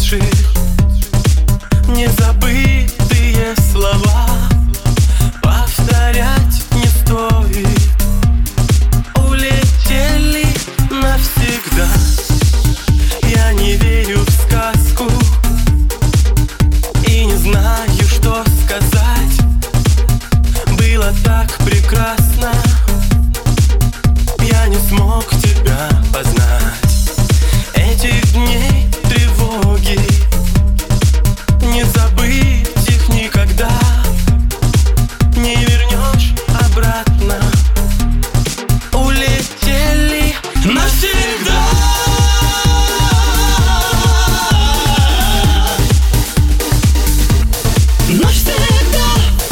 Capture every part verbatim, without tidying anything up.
ушедших, незабытые слова повторять не стоит. Улетели навсегда. Я не верю в сказку и не знаю, что сказать. Было так прекрасно, я не смог тебя познать. Этих дней тревоги, не забыть их никогда. Не вернешь обратно. Улетели навсегда. Навсегда.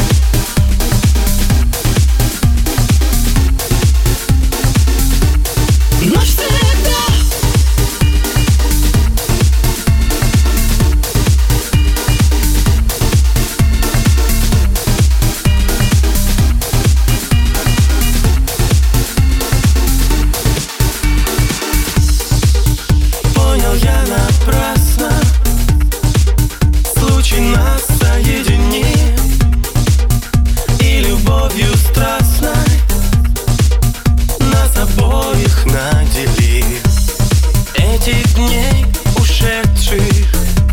Навсегда. Понял я напрасно, случай нас соединил, и любовью страстной нас обоих наделил. Этих дней ушедших,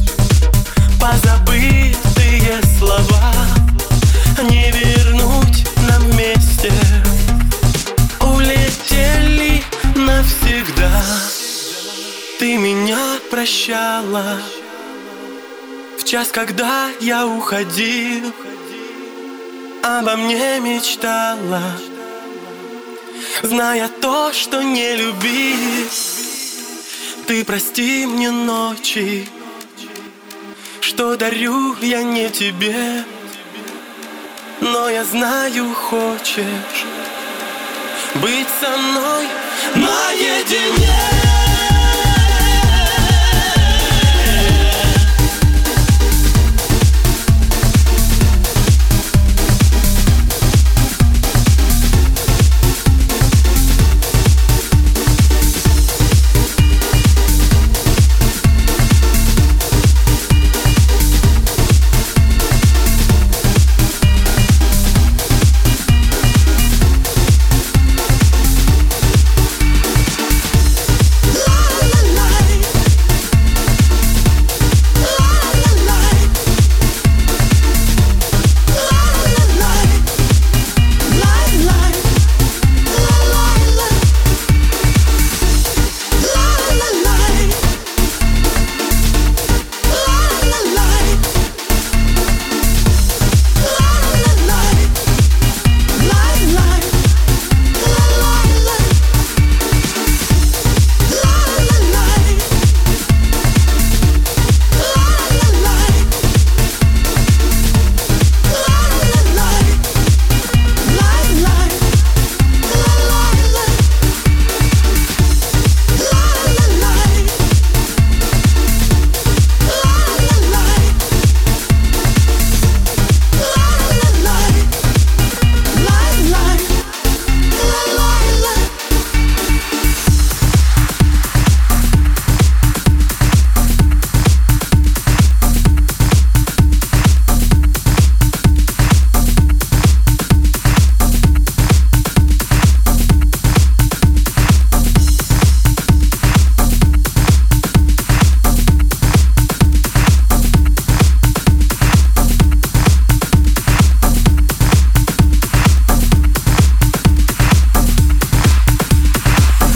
позабытые слова не вернуть нам вместе. Улетели навсегда. Ты меня прощала в час, когда я уходил, обо мне мечтала, зная то, что не любил. Ты прости мне ночи, что дарю я не тебе, но я знаю, хочешь быть со мной наедине.